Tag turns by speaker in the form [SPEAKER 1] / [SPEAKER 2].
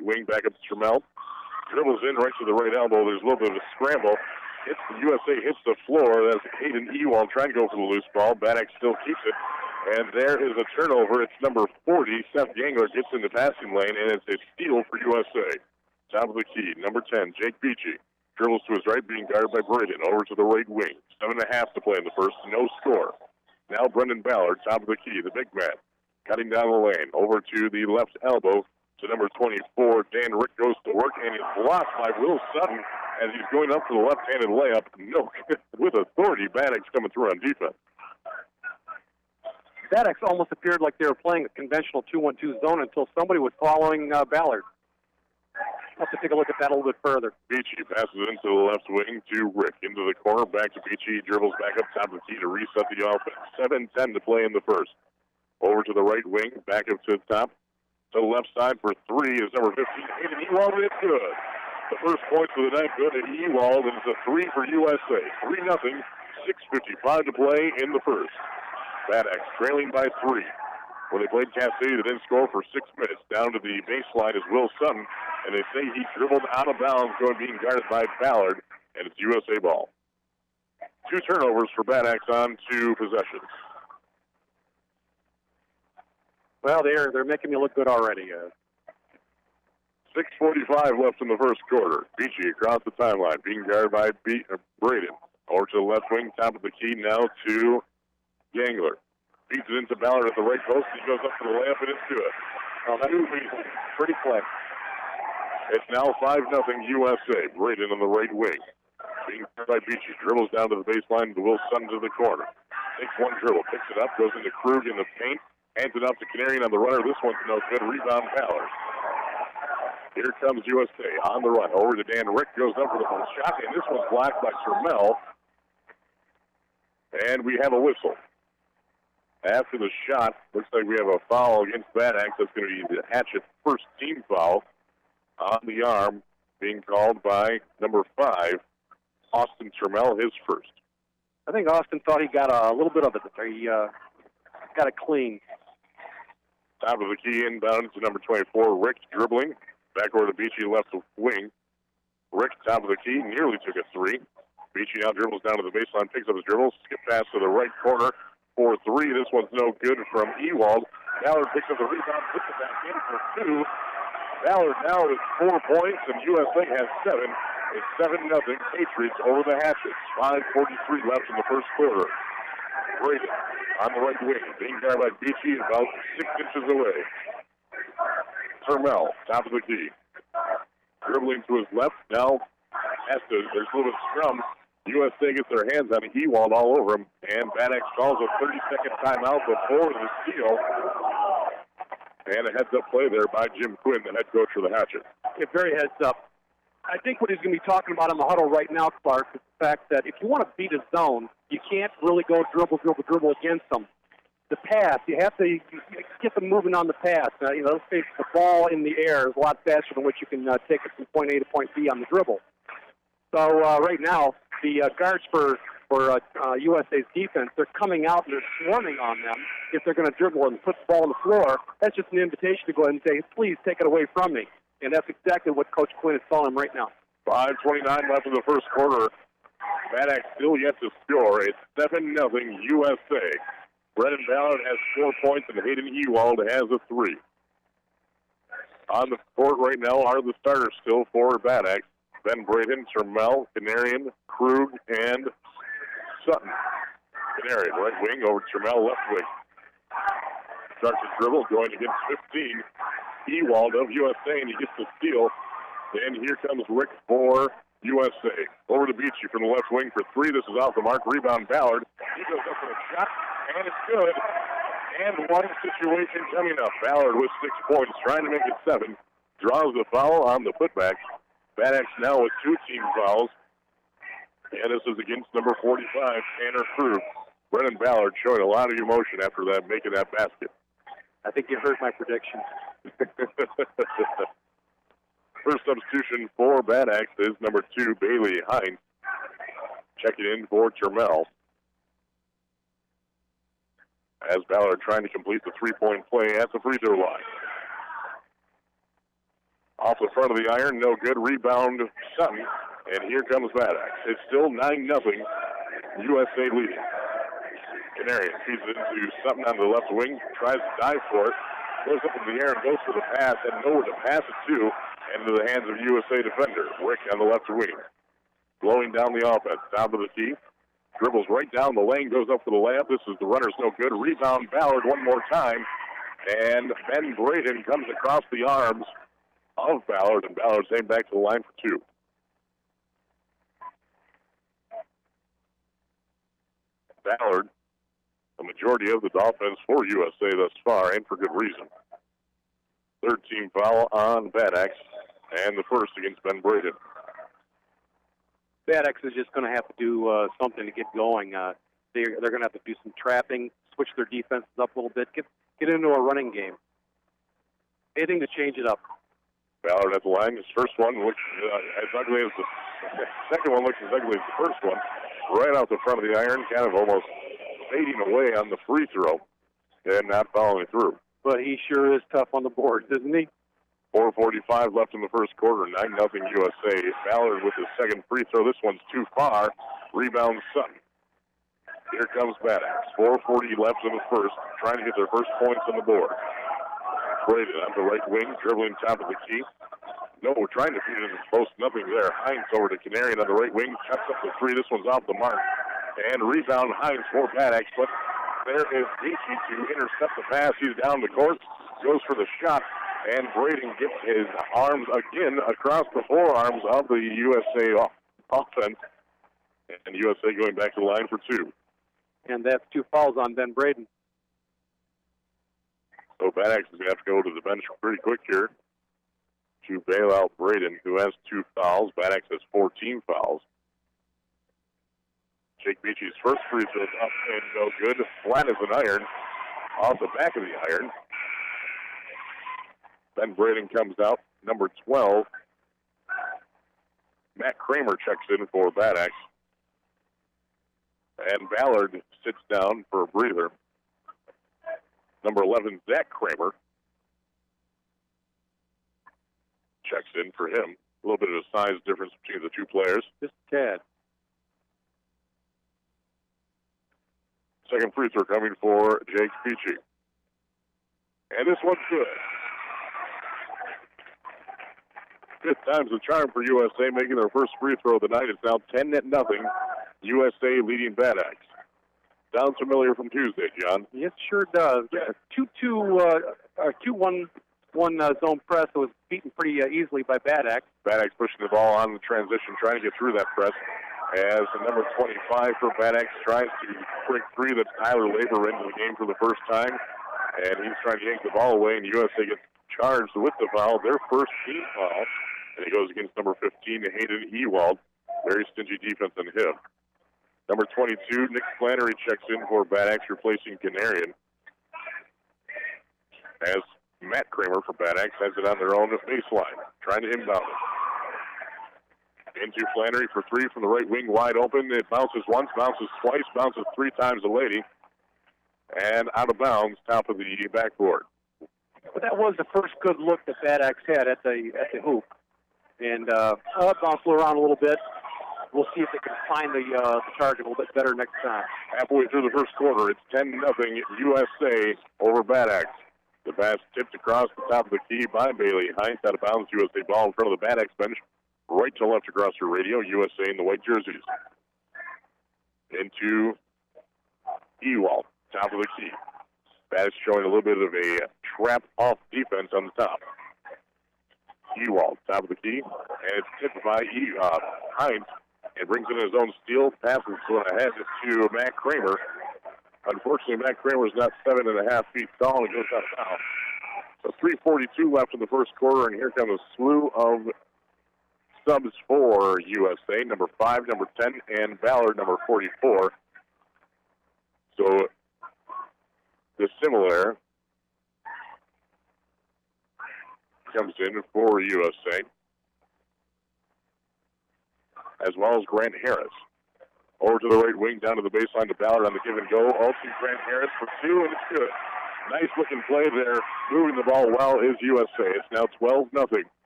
[SPEAKER 1] wing, back up to Trammell. Dribbles in right to the right elbow. There's a little bit of a scramble. USA hits the floor. That's Hayden Ewald trying to go for the loose ball. Bannock still keeps it. And there is a turnover. It's number 40. Seth Gangler gets in the passing lane, and it's a steal for USA. Top of the key, number 10, Jake Beachy. Dribbles to his right, being guarded by Braden. Over to the right wing. 7.5 to play in the first. No score. Now Brendan Ballard, top of the key, the big man. Cutting down the lane. Over to the left elbow to number 24. Dan Rick goes to work, and he's blocked by Will Sutton as he's going up for the left-handed layup. No, with authority, Bannock's coming through on defense.
[SPEAKER 2] Bannock's almost appeared like they were playing a conventional 2-1-2 zone until somebody was following Ballard. I'll have to take a look at that a little bit further.
[SPEAKER 1] Beachy passes it into the left wing to Rick. Into the corner, back to Beachy. Dribbles back up top of the key to reset the offense. 7-10 to play in the first. Over to the right wing, back up to the top. To the left side for three is number 15, Hayden Ewald, and it's good. The first points of the night go to Ewald, and it's a 3 for USA. 3-0, 6:55 to play in the first. Bannock trailing by 3. When they played Cass City, they didn't score for 6 minutes. Down to the baseline is Will Sutton, and they say he dribbled out of bounds, going being guarded by Ballard, and it's USA ball. 2 turnovers for Bannock on 2 possessions.
[SPEAKER 2] Well, they're making me look good already.
[SPEAKER 1] 6:45 left in the first quarter. Beachy across the timeline, being guarded by Braden. Over to the left wing, top of the key now to Gangler. Feeds it into Ballard at the right post. He goes up for the layup, and it's good.
[SPEAKER 2] Oh, that's pretty quick.
[SPEAKER 1] It's now 5-0 USA. Braden on the right wing. Being guarded by Beachy. Dribbles down to the baseline to Will Sutton to the corner. Takes one dribble, picks it up, goes into Krug in the paint. Hands it off to Canarian on the runner. This one's no good. Rebound Ballard. Here comes USA on the run. Over to Dan Rick. Goes up for the first shot, and this one's blocked by Trammell. And we have a whistle. After the shot, looks like we have a foul against Bannock. That's going to be the Hatchet first team foul on the arm, being called by number 5, Austin Trammell, his first.
[SPEAKER 2] I think Austin thought he got a little bit of it. He got it clean.
[SPEAKER 1] Top of the key inbound to number 24, Rick dribbling. Back over to Beachy, left wing. Rick, top of the key, nearly took a 3. Beachy now dribbles down to the baseline, picks up his dribble, skip pass to the right corner for 3. This one's no good from Ewald. Ballard picks up the rebound, puts it back in for 2. Ballard now with 4 points, and USA has 7. It's 7-0 Patriots over the Hatchets. 5:43 left in the first quarter. Braden on the right wing, being guarded by Beachy about 6 inches away. Trammell, top of the key. Dribbling to his left, now there's a little bit of scrum. USA gets their hands on Ewald all over him, and Bannock calls a 30-second timeout before the steal. And a heads-up play there by Jim Quinn, the head coach for the Hatchet.
[SPEAKER 2] Yeah, very heads up. I think what he's going to be talking about in the huddle right now, Clark, is the fact that if you want to beat a zone, you can't really go dribble against them. The pass, you have to get them moving on the pass. Let's say the ball in the air is a lot faster than what you can take it from point A to point B on the dribble. So right now, the guards for USA's defense, they're coming out and they're swarming on them if they're going to dribble and put the ball on the floor. That's just an invitation to go ahead and say, please take it away from me. And that's exactly what Coach Quinn is telling him right now.
[SPEAKER 1] 5:29 left in the first quarter. Bannock still yet to score. It's 7-0 USA. Brendan Ballard has 4 points, and Hayden Ewald has a 3. On the court right now are the starters still for Bannock. Ben Braden, Trammell, Canarian, Krug, and Sutton. Canarian, right wing, over to Trammell, left wing. Starts his dribble, going against 15. Ewald of USA, and he gets the steal. And here comes Rick for USA. Over to Beachy from the left wing for 3. This is off the mark. Rebound Ballard. He goes up for a shot, and it's good. And one situation coming up. Ballard with 6 points, trying to make it 7. Draws the foul on the putback. Bannock now with 2 team fouls. And this is against number 45, Tanner Krug. Brendan Ballard showing a lot of emotion after that, making that basket.
[SPEAKER 2] I think you heard my prediction.
[SPEAKER 1] First substitution for Bannock is number 2, Bailey Hines. Checking in for Trammell. As Ballard trying to complete the 3-point play at the free throw line. Off the front of the iron, no good. Rebound, Sutton. And here comes Bad Axe. It's still 9-0, USA leading. Canarian feeds it into Sutton on the left wing, tries to dive for it, goes up in the air and goes for the pass, and nowhere to pass it to, and into the hands of USA defender. Rick on the left wing. Blowing down the offense, down to the key. Dribbles right down the lane, goes up for the layup. This is the runner's no good. Rebound, Ballard one more time. And Ben Braden comes across the arms of Ballard, and Ballard's heading back to the line for two. Ballard, the majority of the offense for USA thus far, and for good reason. Third team foul on Bad Axe, and the first against Ben Braden.
[SPEAKER 2] Bad Axe is just going to have to do something to get going. They're going to have to do some trapping, switch their defenses up a little bit, get into a running game. Anything to change it up.
[SPEAKER 1] Ballard at the line. His first one looks as ugly as the second one looks as ugly as the first one. Right out the front of the iron, kind of almost fading away on the free throw and not following through.
[SPEAKER 2] But he sure is tough on the boards, isn't he?
[SPEAKER 1] 4:45 left in the first quarter, 9-0 USA. Ballard with his second free throw. This one's too far. Rebound Sutton. Here comes Bad Axe. 4:40 left in the first, trying to get their first points on the board. Braden on the right wing, dribbling top of the key. No, we're trying to feed it in post. Nothing there. Hines over to Canarian on the right wing. Cuts up the three. This one's off the mark. And rebound Hines for Bad Axe. But there is Beachy to intercept the pass. He's down the court. Goes for the shot. And Braden gets his arms again across the forearms of the USA offense. And USA going back to the line for two.
[SPEAKER 2] And that's two fouls on Ben Braden.
[SPEAKER 1] So Bad Axe is going to have to go to the bench pretty quick here to bail out Braden, who has two fouls. Bad Axe has 14 fouls. Jake Beachy's first free throw is up and no good. Flat as an iron off the back of the iron. Ben Braden comes out, number 12. Matt Kramer checks in for Bad Axe. And Ballard sits down for a breather. Number 11, Zach Kramer, checks in for him. A little bit of a size difference between the two players.
[SPEAKER 2] Just a tad.
[SPEAKER 1] Second free throw coming for Jake Beachy. And this one's good. Fifth time's the charm for USA, making their first free throw of the night. It's now 10-0. USA leading Bad Axe. Sounds familiar from Tuesday, John.
[SPEAKER 2] Yes, sure does. 2-1 zone press that was beaten pretty easily by Bad Axe.
[SPEAKER 1] Bad Axe pushing the ball on the transition, trying to get through that press. As the number 25 for Bad Axe tries to break free, that's Tyler Labor into the game for the first time. And he's trying to yank the ball away, and USA gets charged with the foul, their first team foul. And it goes against number 15, Hayden Ewald. Very stingy defense on him. Number 22, Nick Flannery checks in for Bad Axe, replacing Canarian. As Matt Kramer for Bad Axe has it on their own baseline, trying to inbound it. Into Flannery for three from the right wing, wide open. It bounces once, bounces twice, bounces three times the lady. And out of bounds, top of the backboard.
[SPEAKER 2] But that was the first good look that Bad Axe had at the hoop. And it bounced around a little bit. We'll see if they can find the target a little bit better next time.
[SPEAKER 1] Halfway through the first quarter, it's 10-0 USA over Bad Axe. The pass tipped across the top of the key by Bailey. Hines out of bounds. USA ball in front of the Bad Axe bench. Right to left across your radio. USA in the white jerseys. Into Ewald, top of the key. Bad Axe showing a little bit of a trap-off defense on the top. Ewald, top of the key. And it's tipped by Hines. And brings in his own steal, passes ahead to Matt Kramer. Unfortunately, Matt Kramer is not 7.5 feet tall and goes out of bounds. So 3:42 left in the first quarter, and here comes a slew of subs for USA. Number 5, number 10, and Ballard, number 44. So the similar comes in for USA, as well as Grant Harris. Over to the right wing, down to the baseline to Ballard on the give and go. Also Grant Harris for two, and it's good. Nice looking play there. Moving the ball well is USA. It's now 12-0.